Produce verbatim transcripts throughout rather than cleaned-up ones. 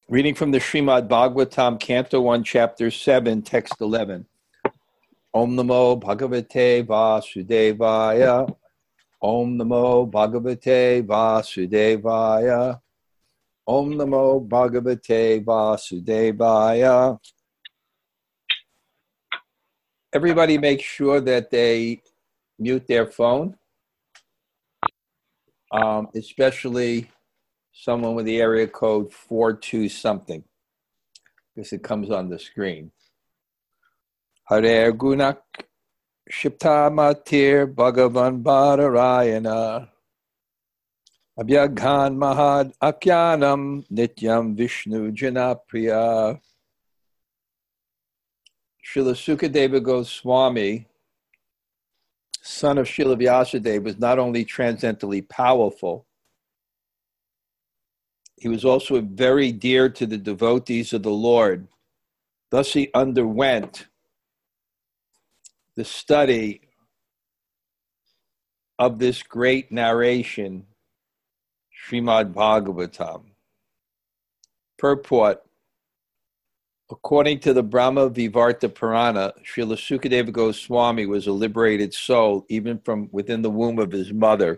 Reading from the Srimad Bhagavatam, Canto one, Chapter seven, Text eleven. Om Namo Bhagavate Vasudevaya. Om Namo Bhagavate Vasudevaya. Om Namo Bhagavate Vasudevaya. Everybody make sure that they mute their phone, um, especially someone with the area code four two something, because it comes on the screen. Hare Gunak Shiptamatir Bhagavan Bhadarayana Abhyaghan Mahad Akyanam Nityam Vishnu Janapriya. Srila Sukadeva Goswami, son of Srila Vyasadeva, was not only transcendently powerful, he was also very dear to the devotees of the Lord. Thus he underwent the study of this great narration, Srimad Bhagavatam. Purport: according to the Brahma Vivarta Purana, Srila Sukadeva Goswami was a liberated soul even from within the womb of his mother.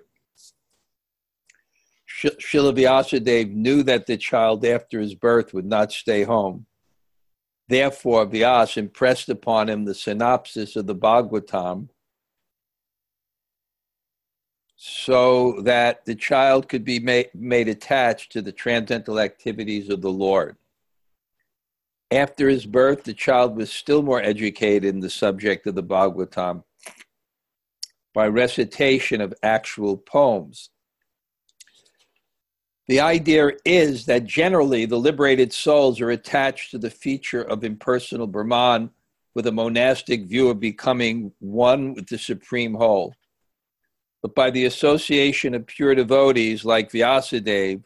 Srila Vyasadeva knew that the child after his birth would not stay home. Therefore, Vyas impressed upon him the synopsis of the Bhagavatam so that the child could be made, made attached to the transcendental activities of the Lord. After his birth, the child was still more educated in the subject of the Bhagavatam by recitation of actual poems. The idea is that generally the liberated souls are attached to the feature of impersonal Brahman with a monastic view of becoming one with the supreme whole. But by the association of pure devotees like Vyasadeva,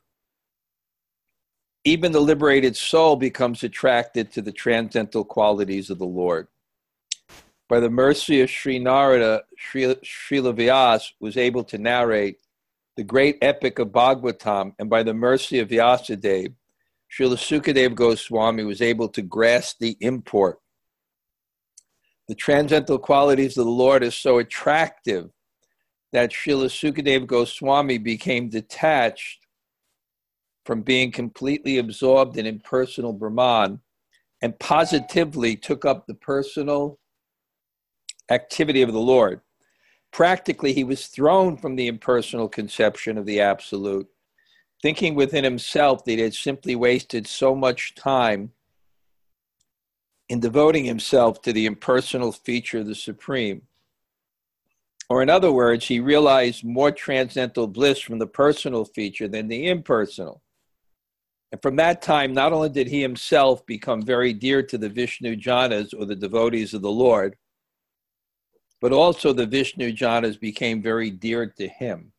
even the liberated soul becomes attracted to the transcendental qualities of the Lord. By the mercy of Sri Narada, Srila Vyas was able to narrate the great epic of Bhagavatam, and by the mercy of Vyasadeva, Srila Sukadeva Goswami was able to grasp the import. The transcendental qualities of the Lord are so attractive that Srila Sukadeva Goswami became detached from being completely absorbed in impersonal Brahman and positively took up the personal activity of the Lord. Practically, he was thrown from the impersonal conception of the Absolute, thinking within himself that he had simply wasted so much time in devoting himself to the impersonal feature of the Supreme. Or in other words, he realized more transcendental bliss from the personal feature than the impersonal. And from that time, not only did he himself become very dear to the Vishnu Janas, or the devotees of the Lord, but also the Vishnu Janas became very dear to him.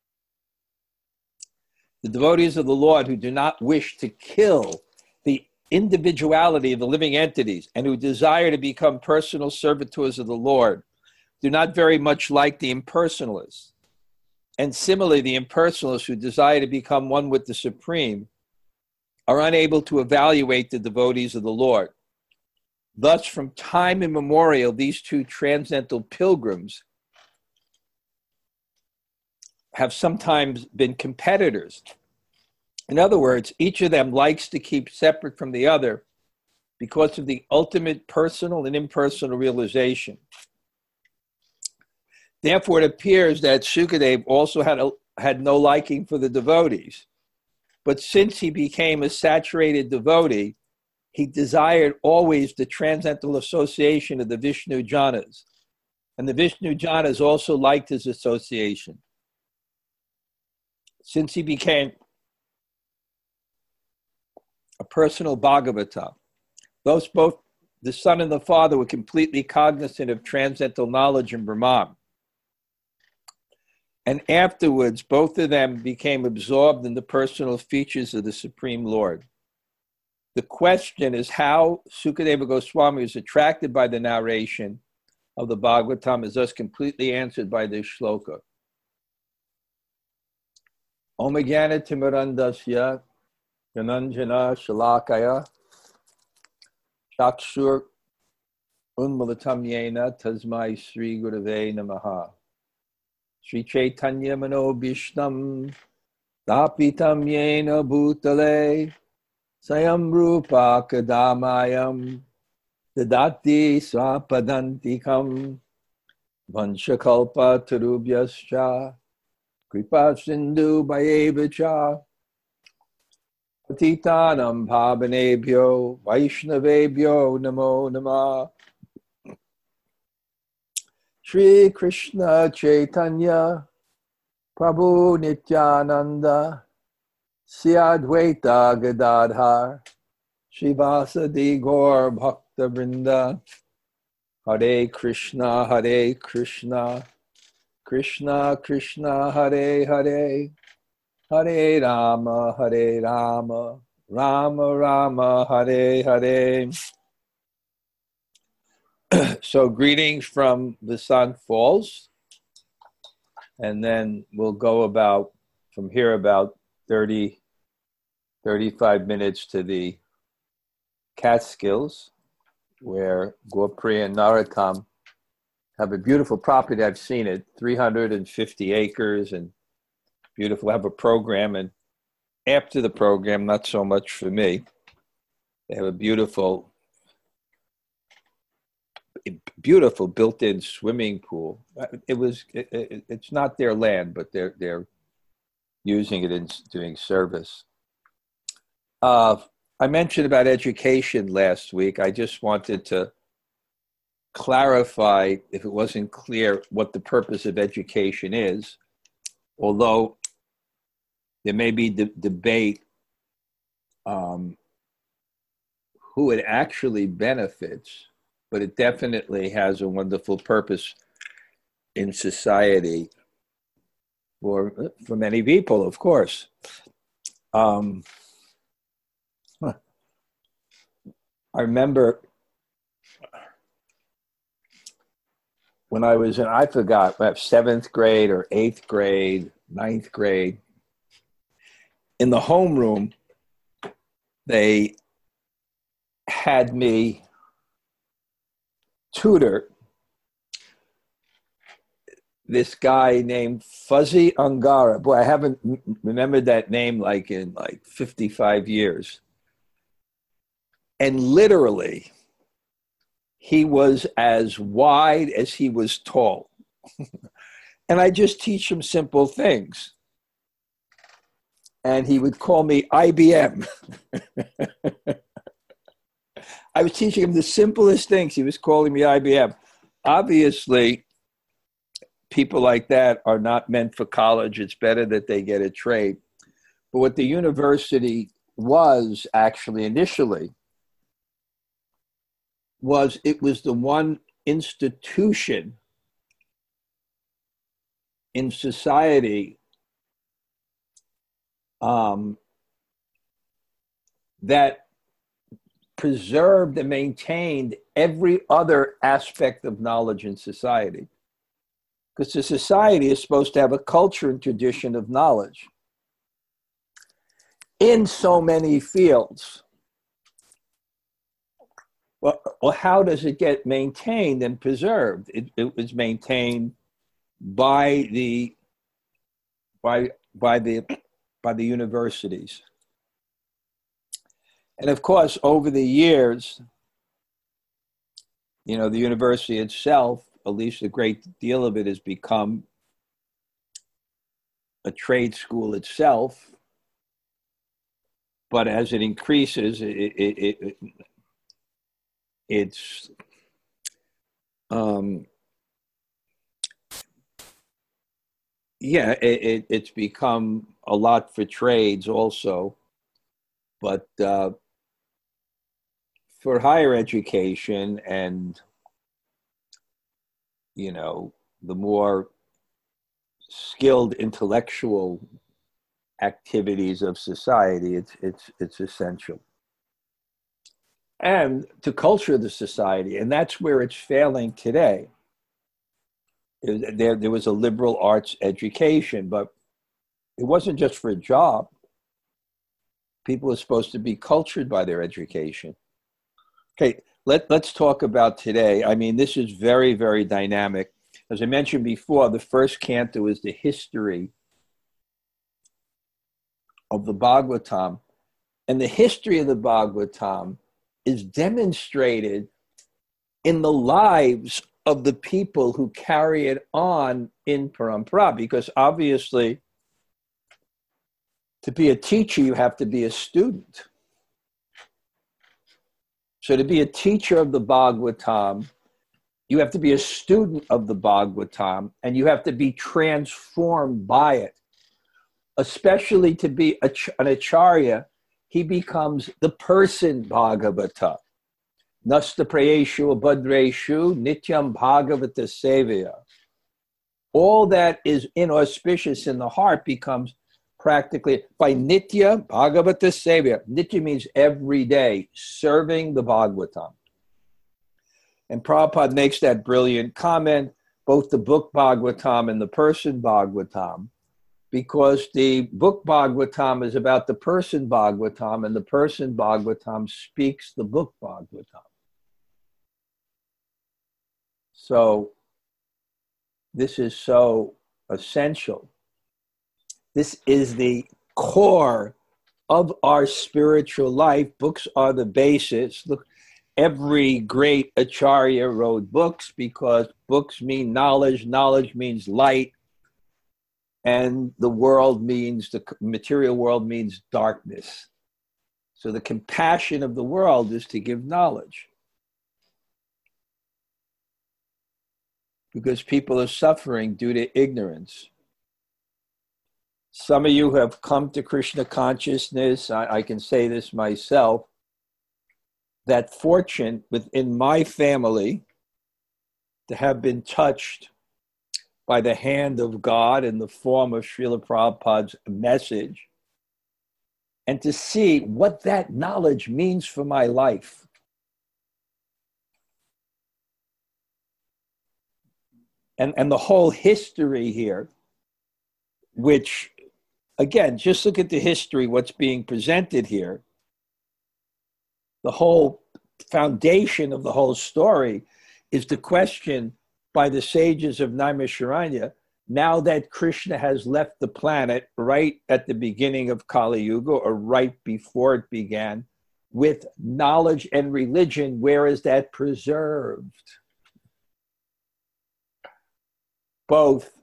The devotees of the Lord who do not wish to kill the individuality of the living entities and who desire to become personal servitors of the Lord do not very much like the impersonalists. And similarly, the impersonalists who desire to become one with the Supreme are unable to evaluate the devotees of the Lord. Thus, from time immemorial, these two transcendental pilgrims have sometimes been competitors. In other words, each of them likes to keep separate from the other because of the ultimate personal and impersonal realization. Therefore, it appears that Sukadeva also had, a, had no liking for the devotees. But since he became a saturated devotee, he desired always the transcendental association of the Vishnu Janas. And the Vishnu Janas also liked his association. Since he became a personal Bhagavata, those both the son and the father were completely cognizant of transcendental knowledge in Brahman. And afterwards, both of them became absorbed in the personal features of the Supreme Lord. The question is how Sukadeva Goswami was attracted by the narration of the Bhagavatam is thus completely answered by this shloka. Om Jnana Timirandasya Jananjana Shalakaya Chakshur Unmulatam Yena Tasmai Sri Gurave Namaha Sri Chaitanya Manobhishnam Dapitam Yena Bhutale Sayam Rupa Kadamayam Dadati Swapadantikam Vanshakalpa Tarubhyascha Kripa Sindhu Bhayevacha Patitanam Bhavanebhyo Vaishnavebhyo Namo Namah Shri Krishna Chaitanya Prabhu Nityananda Sri Advaita Gadadhar Srivasadi Gaur Bhakta Vrinda Hare Krishna Hare Krishna Krishna Krishna Hare Hare Hare Rama Hare Rama Rama Rama Hare Hare. So greetings from Vasant Falls, and then we'll go about from here about thirty, thirty-five minutes to the Catskills, where Gurpreet and Narottam have a beautiful property. I've seen it, three hundred fifty acres and beautiful. I have a program, and after the program, not so much for me, they have a beautiful, beautiful built-in swimming pool. It was, it, it, it's not their land, but they're they're using it in doing service. Uh, I mentioned about education last week. I just wanted to clarify, if it wasn't clear, what the purpose of education is, although there may be de- debate um, who it actually benefits, but it definitely has a wonderful purpose in society for, for many people, of course. Um, I remember when I was in, I forgot, seventh grade or eighth grade, ninth grade, in the homeroom, they had me tutor this guy named Fuzzy Angara. Boy, I haven't remembered that name like in like fifty-five years. And literally, he was as wide as he was tall. And I just teach him simple things. And he would call me I B M. I was teaching him the simplest things. He was calling me I B M. Obviously, people like that are not meant for college. It's better that they get a trade. But what the university was actually initially was it was the one institution in society um, that preserved and maintained every other aspect of knowledge in society. Because the society is supposed to have a culture and tradition of knowledge in so many fields. Well, well, how does it get maintained and preserved? It, it was maintained by the by by the by the universities. And of course, over the years, you know, the university itself, at least a great deal of it, has become a trade school itself. But as it increases, it, it, it, it's um, yeah, it, it, it's become a lot for trades also. But uh, for higher education and, you know, the more skilled intellectual activities of society, it's it's it's essential. And to culture the society, and that's where it's failing today. There, there was a liberal arts education, but it wasn't just for a job. People are supposed to be cultured by their education. Okay, let, let's talk about today. I mean, this is very, very dynamic. As I mentioned before, the first canto is the history of the Bhagavatam. And the history of the Bhagavatam is demonstrated in the lives of the people who carry it on in Parampara, because obviously, to be a teacher, you have to be a student. So to be a teacher of the Bhagavatam, you have to be a student of the Bhagavatam, and you have to be transformed by it. Especially to be a, an acharya, he becomes the person Bhagavata. Nasta prayeshu abhadreshu nityam bhagavata sevaya. All that is inauspicious in the heart becomes practically, by nitya bhagavata sevaya. Nitya means every day, serving the Bhagavatam. And Prabhupada makes that brilliant comment, both the book Bhagavatam and the person Bhagavatam, because the book Bhagavatam is about the person Bhagavatam, and the person Bhagavatam speaks the book Bhagavatam. So this is so essential. This is the core of our spiritual life. Books are the basis. Look, every great acharya wrote books because books mean knowledge. Knowledge means light. And the world means, the material world means darkness. So the compassion of the world is to give knowledge. Because people are suffering due to ignorance. Some of you have come to Krishna consciousness. I, I can say this myself. That fortune within my family to have been touched by the hand of God in the form of Srila Prabhupada's message, and to see what that knowledge means for my life. And, and the whole history here, which, again, just look at the history, what's being presented here. The whole foundation of the whole story is the question by the sages of Naimisharanya, now that Krishna has left the planet right at the beginning of Kali Yuga, or right before it began, with knowledge and religion, where is that preserved? Both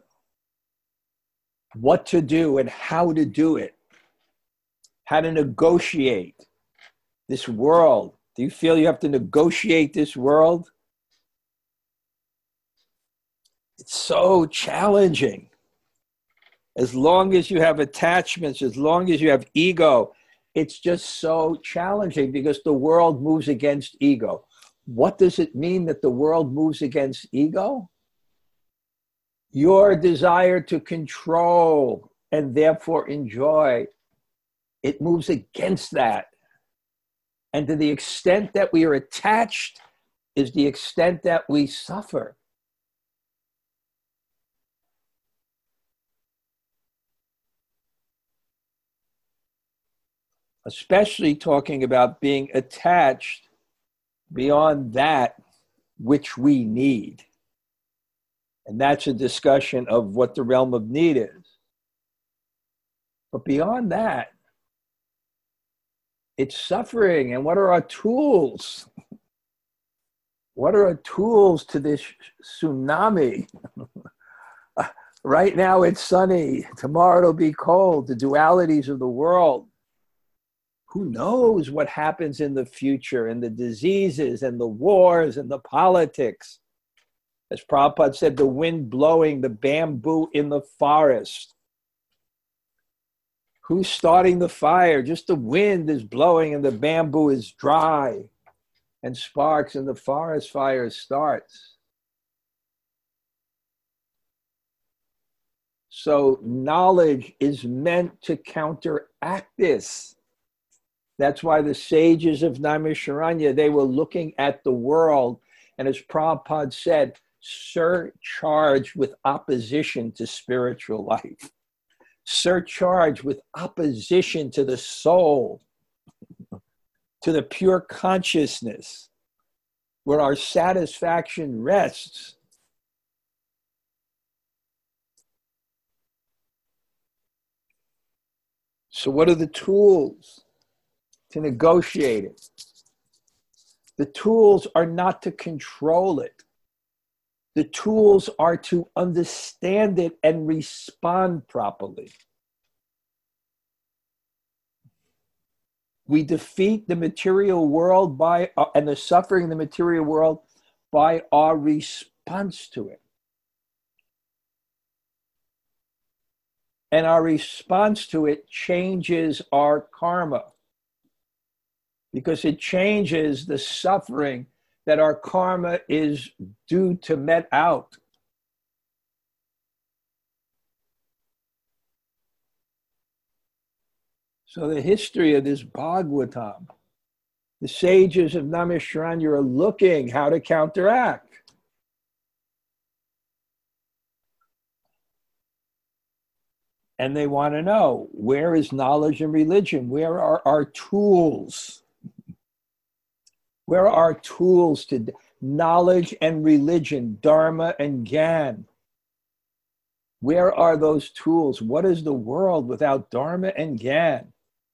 what to do and how to do it, how to negotiate this world. Do you feel you have to negotiate this world? It's so challenging. As long as you have attachments, as long as you have ego, it's just so challenging because the world moves against ego. What does it mean that the world moves against ego? Your desire to control and therefore enjoy, it moves against that. And to the extent that we are attached is the extent that we suffer. Especially talking about being attached beyond that which we need. And that's a discussion of what the realm of need is. But beyond that, it's suffering. And what are our tools? What are our tools to this tsunami? Right now it's sunny. Tomorrow it'll be cold. The dualities of the world. Who knows what happens in the future, and the diseases and the wars and the politics. As Prabhupada said, the wind blowing, the bamboo in the forest. Who's starting the fire? Just the wind is blowing and the bamboo is dry and sparks and the forest fire starts. So knowledge is meant to counteract this. That's why the sages of Naimisharanya, they were looking at the world, and as Prabhupada said, surcharged with opposition to spiritual life, surcharged with opposition to the soul, to the pure consciousness where our satisfaction rests. So what are the tools to negotiate it? The tools are not to control it. The tools are to understand it and respond properly. We defeat the material world by uh, and the suffering in the material world by our response to it. And our response to it changes our karma, because it changes the suffering that our karma is due to met out. So the history of this Bhagavatam, the sages of Naimisharanya are looking how to counteract. And they want to know, where is knowledge and religion? Where are our tools? Where are our tools to knowledge and religion, dharma and gyan? Where are those tools? What is the world without dharma and gyan?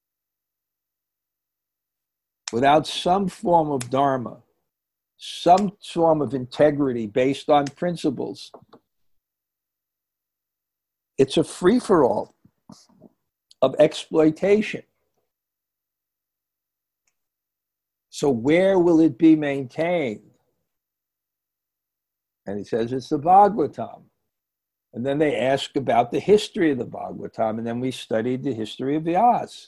Without some form of dharma, some form of integrity based on principles, it's a free-for-all of exploitation. So where will it be maintained? And he says it's the Bhagavatam. And then they ask about the history of the Bhagavatam, and then we studied the history of Vyasa.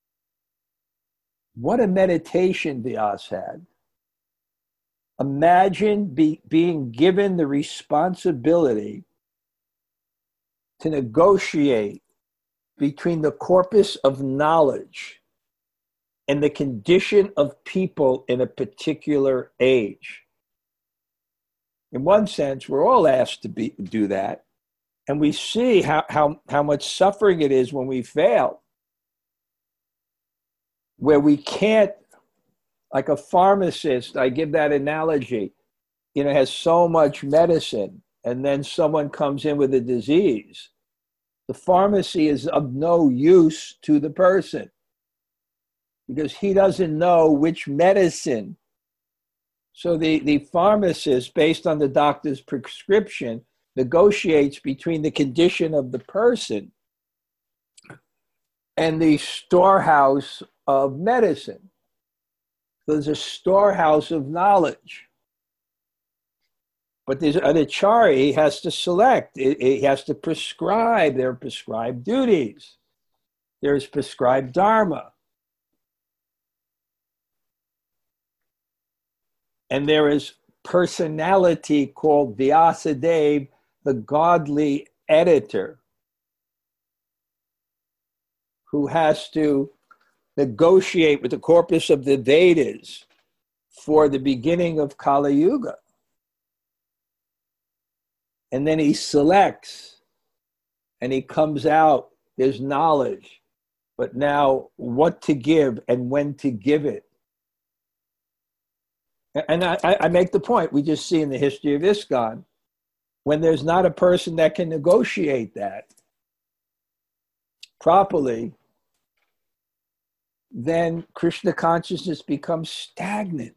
What a meditation Vyasa had. Imagine be, being given the responsibility to negotiate between the corpus of knowledge and the condition of people in a particular age. In one sense, we're all asked to be, do that. And we see how, how, how much suffering it is when we fail. Where we can't, like a pharmacist, I give that analogy, you know, has so much medicine, and then someone comes in with a disease. The pharmacy is of no use to the person because he doesn't know which medicine. So the, the pharmacist, based on the doctor's prescription, negotiates between the condition of the person and the storehouse of medicine. So there's a storehouse of knowledge. But there's an acharya, he has to select, he has to prescribe. There are prescribed duties. There's prescribed dharma. And there is personality called Vyasadeva, the godly editor, who has to negotiate with the corpus of the Vedas for the beginning of Kali Yuga. And then he selects and he comes out, there's knowledge, but now what to give and when to give it. And I, I make the point, we just see in the history of ISKCON, when there's not a person that can negotiate that properly, then Krishna consciousness becomes stagnant.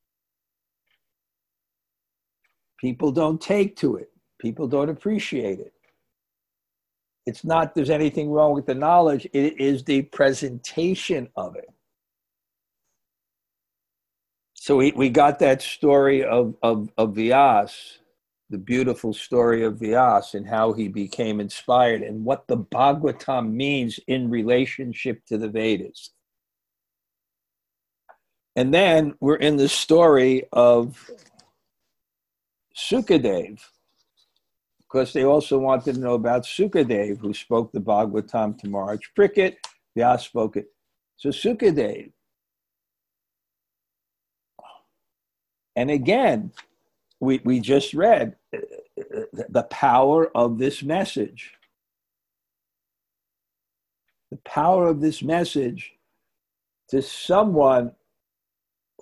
People don't take to it. People don't appreciate it. It's not there's anything wrong with the knowledge, it is the presentation of it. So we, we got that story of, of, of Vyasa, the beautiful story of Vyasa and how he became inspired and what the Bhagavatam means in relationship to the Vedas. And then we're in the story of Sukadeva, because they also wanted to know about Sukadeva, who spoke the Bhagavatam to Maharaj Parikshit. Vyasa spoke it. So Sukadeva. And again, we, we just read the power of this message. The power of this message to someone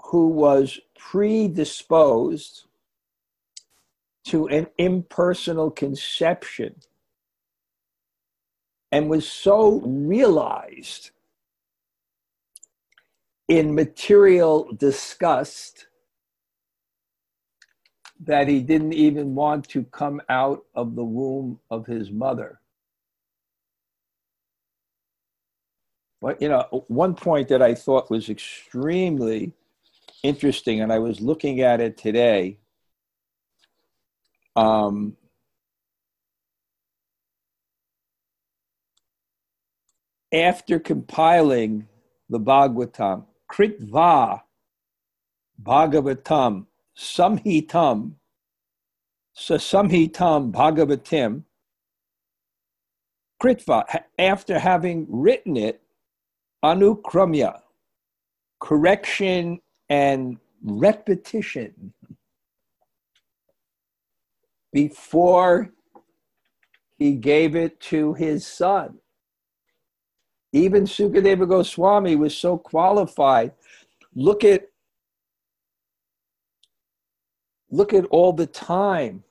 who was predisposed to an impersonal conception and was so realized in material disgust that he didn't even want to come out of the womb of his mother. But, you know, one point that I thought was extremely interesting, and I was looking at it today, um, after compiling the Bhagavatam, Kritva Bhagavatam Samhitam Sasamhitam Bhagavatim, Kritva, after having written it, Anukramya, correction and repetition, before he gave it to his son. Even Sukadeva Goswami was so qualified. Look at, look at all the time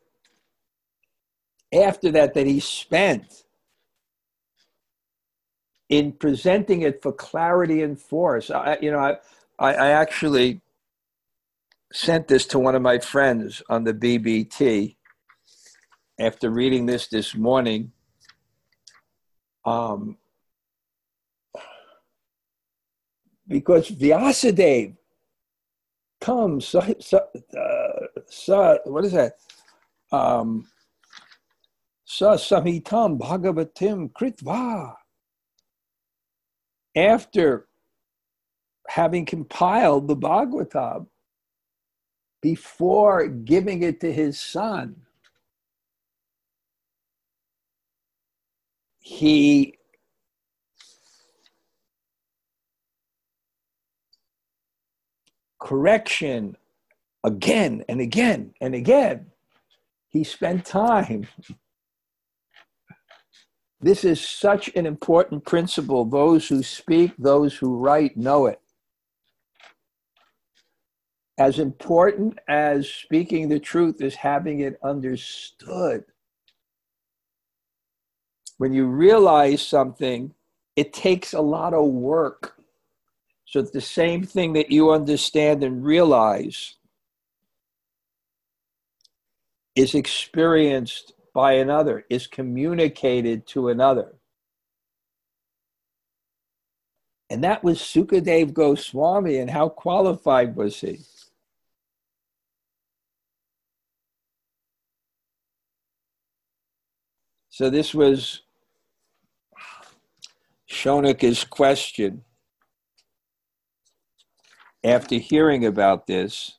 after that that he spent in presenting it for clarity and force. I, you know, I, I, I actually sent this to one of my friends on the B B T after reading this this morning. Um, because Vyasadeva comes, sa, sa, uh, sa, what is that? Um, sa Samhitam Bhagavatim Kritva. After having compiled the Bhagavatam, before giving it to his son, he correction again and again and again. He spent time. This is such an important principle. Those who speak, those who write know it. As important as speaking the truth is having it understood. When you realize something, it takes a lot of work. So it's the same thing that you understand and realize is experienced by another, is communicated to another. And that was Sukadeva Goswami, and how qualified was he? So this was Shonaka's question. After hearing about this,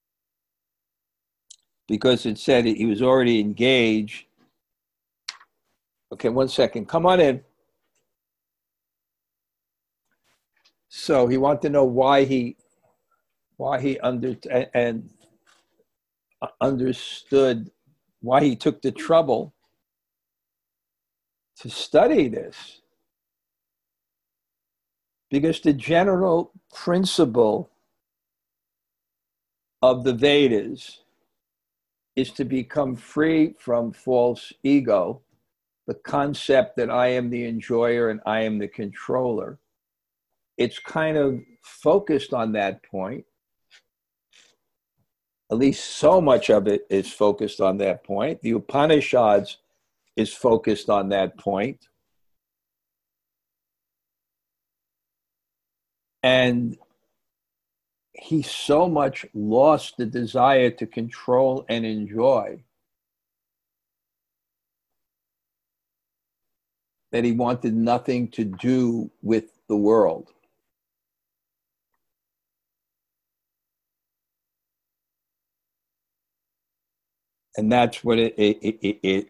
because it said he was already engaged. Okay, one second. Come on in. So he wanted to know why he, why he under and understood why he took the trouble to study this. Because the general principle of the Vedas is to become free from false ego, the concept that I am the enjoyer and I am the controller. It's kind of focused on that point. At least so much of it is focused on that point. The Upanishads is focused on that point. And he so much lost the desire to control and enjoy that he wanted nothing to do with the world. And that's what it, it, it, it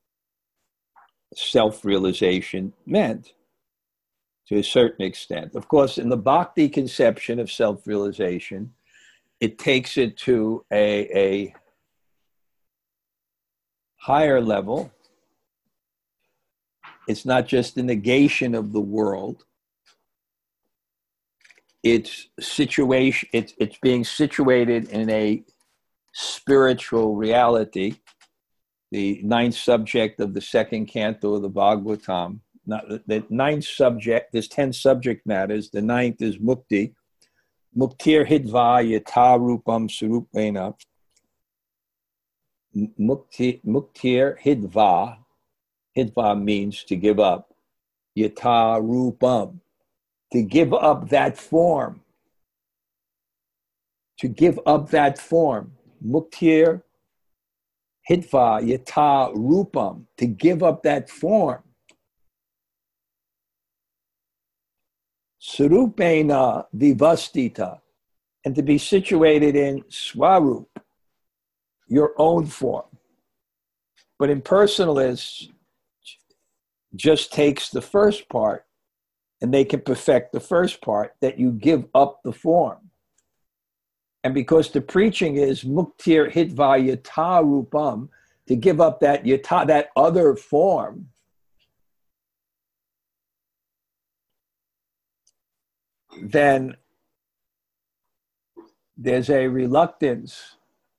self-realization meant, to a certain extent. Of course, in the bhakti conception of self-realization, it takes it to a, a higher level. It's not just the negation of the world, it's situation, it's, it's being situated in a spiritual reality, the ninth subject of the second canto of the Bhagavatam. Not, the ninth subject, there's ten subject matters. The ninth is mukti. Muktir hidva yata rupam surupena. Mukti, muktir hidva. Hidva means to give up. Yata rupam. To give up that form. To give up that form. Muktir hidva yata rupam. To give up that form. Surupena vivastita, and to be situated in swarup, your own form. But impersonalists just takes the first part, and they can perfect the first part, that you give up the form. And because the preaching is muktir hitva yata rupam, to give up that yata, that other form, then there's a reluctance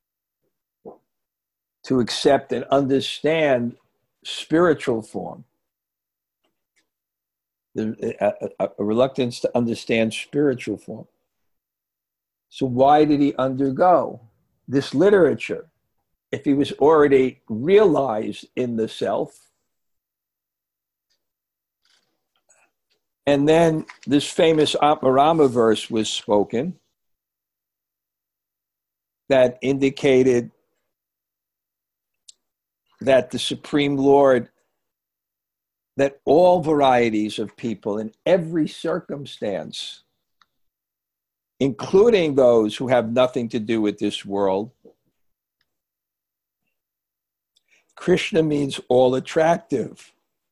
to accept and understand spiritual form. A, a, a reluctance to understand spiritual form. So why did he undergo this literature if he was already realized in the self? And then this famous Atmarama verse was spoken that indicated that the Supreme Lord, that all varieties of people in every circumstance, including those who have nothing to do with this world, Krishna means all attractive.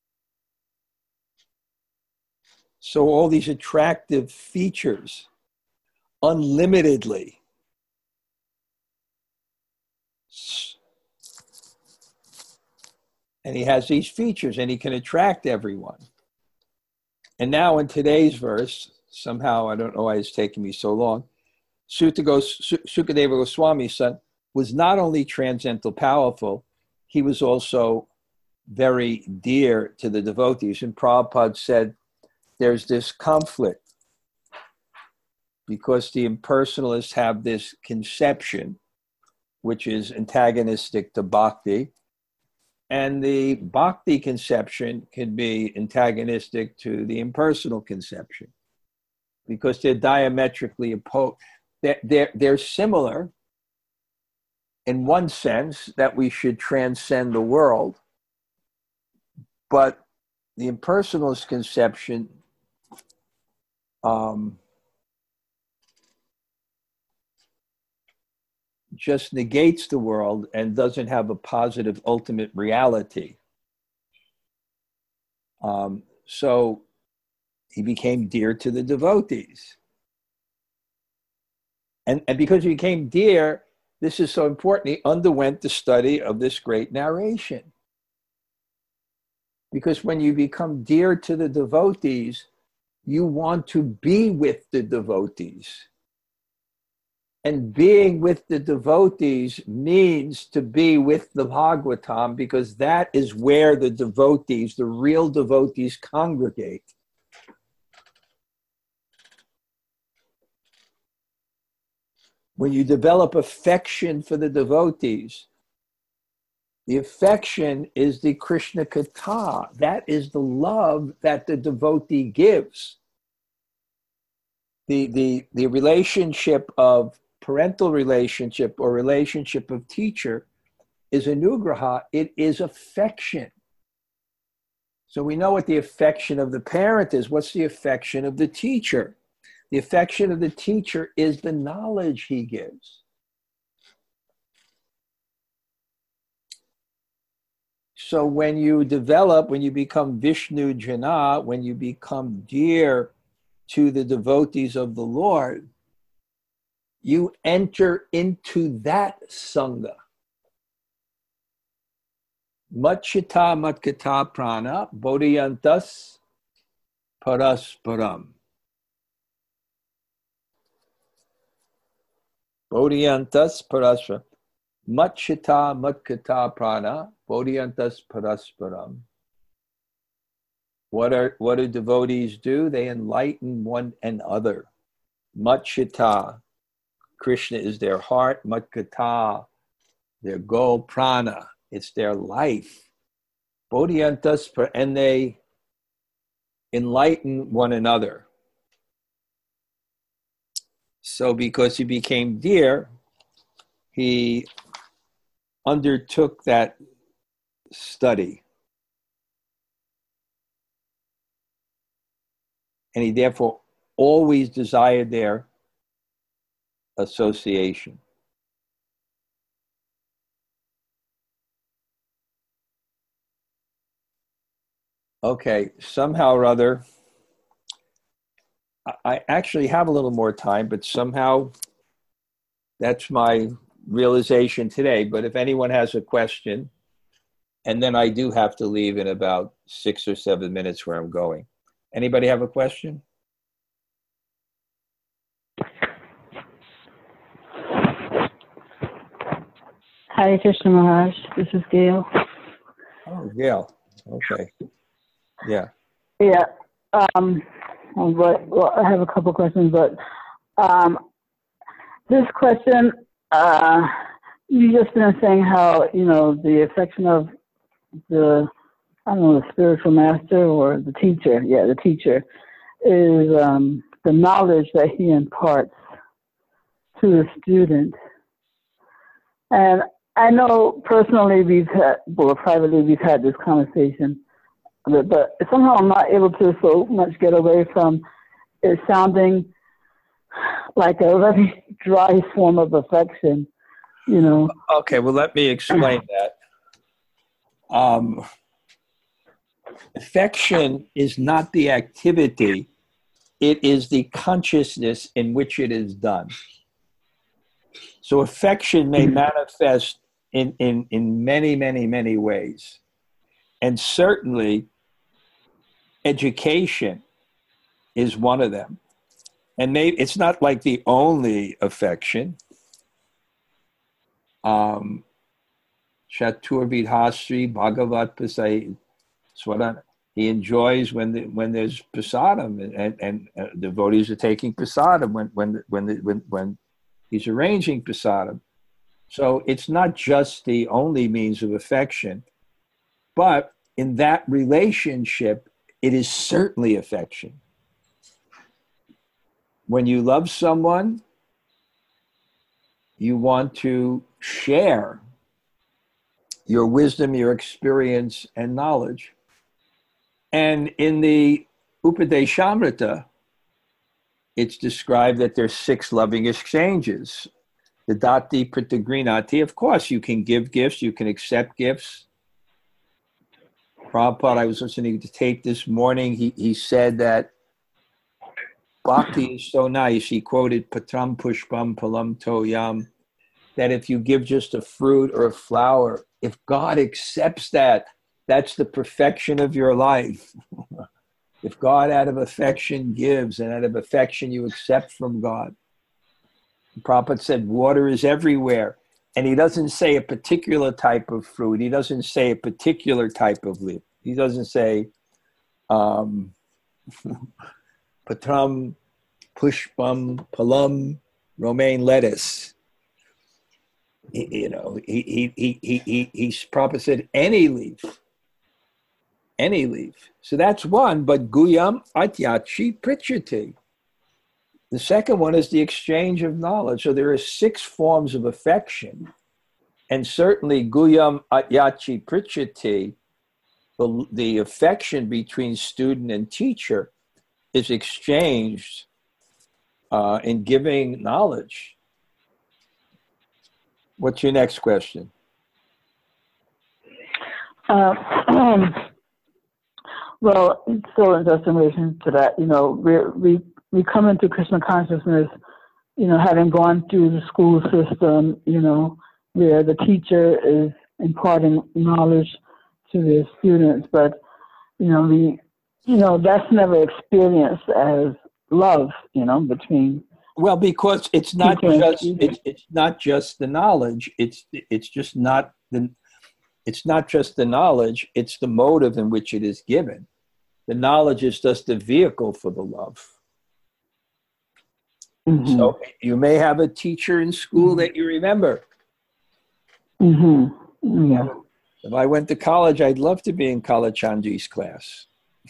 So all these attractive features, unlimitedly. And he has these features and he can attract everyone. And now in today's verse, somehow, I don't know why it's taking me so long, Sukadeva Goswami's son was not only transcendental powerful, he was also very dear to the devotees. And Prabhupada said, there's this conflict because the impersonalists have this conception, which is antagonistic to bhakti, and the bhakti conception can be antagonistic to the impersonal conception because they're diametrically opposed. They're, they're, they're similar in one sense that we should transcend the world, but the impersonalist conception Um, just negates the world and doesn't have a positive ultimate reality. Um, so he became dear to the devotees. And, and because he became dear, this is so important, he underwent the study of this great narration. Because when you become dear to the devotees, you want to be with the devotees. And being with the devotees means to be with the Bhagavatam, because that is where the devotees, the real devotees, congregate. When you develop affection for the devotees, the affection is the Krishna Katha. That is the love that the devotee gives. The, the, the relationship of parental relationship or relationship of teacher is anugraha. It is affection. So we know what the affection of the parent is. What's the affection of the teacher? The affection of the teacher is the knowledge he gives. So when you develop, when you become Vishnu Jana, when you become dear to the devotees of the Lord, you enter into that Sangha. Matchita matkata prana bodhiyantas parasparam. Bodhiyantas parasparam. Matchita matkata prana. Bodhiyantas parasparam. What are what do devotees do? They enlighten one another. Matchita. Krishna is their heart. Matkata. Their goal. Prana. It's their life. Bodhiyantas, and they enlighten one another. So because he became dear, he undertook that study. And he therefore always desired their association. Okay, somehow or other, I actually have a little more time, but somehow that's my realization today. But if anyone has a question, and then I do have to leave in about six or seven minutes where I'm going. Anybody have a question? Hare Krishna Maharaj, this is Gail. Oh, Gail. Okay. Yeah. Yeah. Um, but, well, I have a couple questions, but um, this question, uh, you just been saying how, you know, the affection of the, I don't know, the spiritual master or the teacher, yeah, the teacher, is um, the knowledge that he imparts to the student. And I know personally we've had, well, privately we've had this conversation, but, but somehow I'm not able to so much get away from it sounding like a very dry form of affection, you know. Okay, well, let me explain that. Um, affection is not the activity, it is the consciousness in which it is done. So affection may manifest in, in, in many, many, many ways. And certainly education is one of them. And maybe it's not like the only affection. Um, Chaturvidhasri Bhagavat Pasai Swadana. He enjoys when the, when there's prasadam and, and, and uh, devotees are taking prasadam when when when the, when when he's arranging prasadam. So it's not just the only means of affection, but in that relationship, it is certainly affection. When you love someone, you want to share your wisdom, your experience, and knowledge. And in the Upadeshamrita, it's described that there's six loving exchanges. The Dati Pritagrinati, of course, you can give gifts, you can accept gifts. Prabhupada, I was listening to tape this morning, he, he said that Bhakti is so nice. He quoted Patram Pushpam Palam Toyam, that if you give just a fruit or a flower, if God accepts that, that's the perfection of your life. If God out of affection gives, and out of affection you accept from God. The Prabhupada said water is everywhere. And he doesn't say a particular type of fruit. He doesn't say a particular type of leaf. He doesn't say um, patram, pushpam, palam, romaine lettuce. He, you know, he he he he he he's Prabhupada said any leaf. Any leaf. So that's one, but guyam atyachi prichati. The second one is the exchange of knowledge. So there are six forms of affection. And certainly guyam atyachi prichati, the, the affection between student and teacher is exchanged uh, in giving knowledge. What's your next question? Uh, um, well, so in just in relation to that, you know, we we we come into Krishna consciousness, you know, having gone through the school system, you know, where the teacher is imparting knowledge to their students, but you know, we, you know, that's never experienced as love, you know, between Well, because it's not Okay. just it's it's not just the knowledge. It's it's just not the it's not just the knowledge. It's the motive in which it is given. The knowledge is just a vehicle for the love. Mm-hmm. So you may have a teacher in school Mm-hmm. that you remember. Mm-hmm. Yeah. If I went to college, I'd love to be in Kalachandji's class.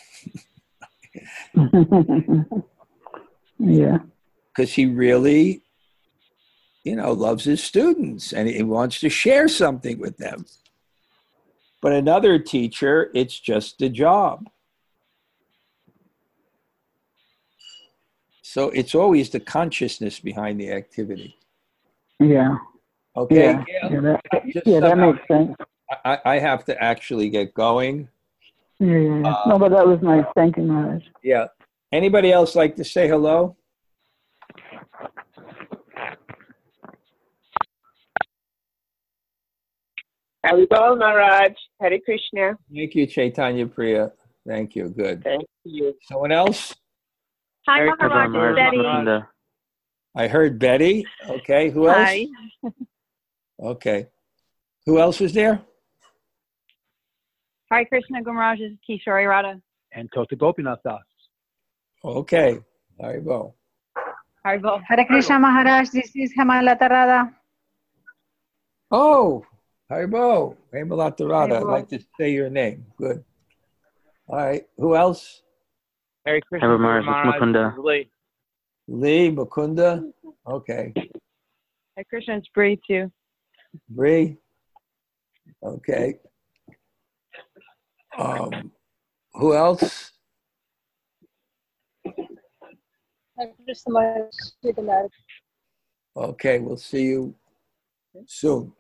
Yeah. Because he really, you know, loves his students and he wants to share something with them. But another teacher, it's just a job. So it's always the consciousness behind the activity. Yeah. Okay. Yeah. Yeah, Yeah, that, Just yeah, that somehow- makes sense. I, I have to actually get going. Yeah, yeah, yeah. Uh, No, but that was nice. Thank you, Maharaj. Yeah. Anybody else like to say hello? Haribol Maharaj, Hare Krishna. Thank you, Chaitanya Priya. Thank you. Good. Thank you. Someone else? Hi, Hare Maharaj. Krishna, It's Betty. Maharaj. I heard Betty. Okay. Who else? Hi. Okay. Who else is there? Hare Krishna, Gumaraj. This is Kishori Radha. And Tota Gopinath Das. Okay. Haribo. Haribol. Hare Krishna Maharaj, this is Hemalata Radha. Oh, Haribo. Hemalata Radha. I'd Haribo. like to say your name. Good. All right. Who else? Hare Krishna, Hare Maharaj, Maharaj. it's Mukunda. Lee. Lee, Mukunda. Okay. Hare Krishna, it's Bree too. Bree. Okay. Um, who else? Hare Krishna, Maharaj. Okay, we'll see you soon.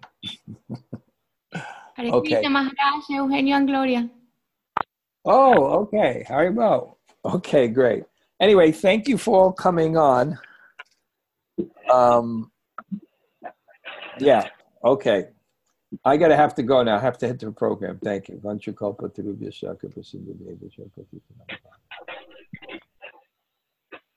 Hare Okay. Krishna Maharaj, Eugenio and Gloria. Oh, okay. Haribo. Okay, great. Anyway, thank you for all coming on. Um, yeah, okay. I gotta have to go now. I have to hit the program. Thank you. Vanchukalpa Tirubhyasya Kripasindu Deva Shakti.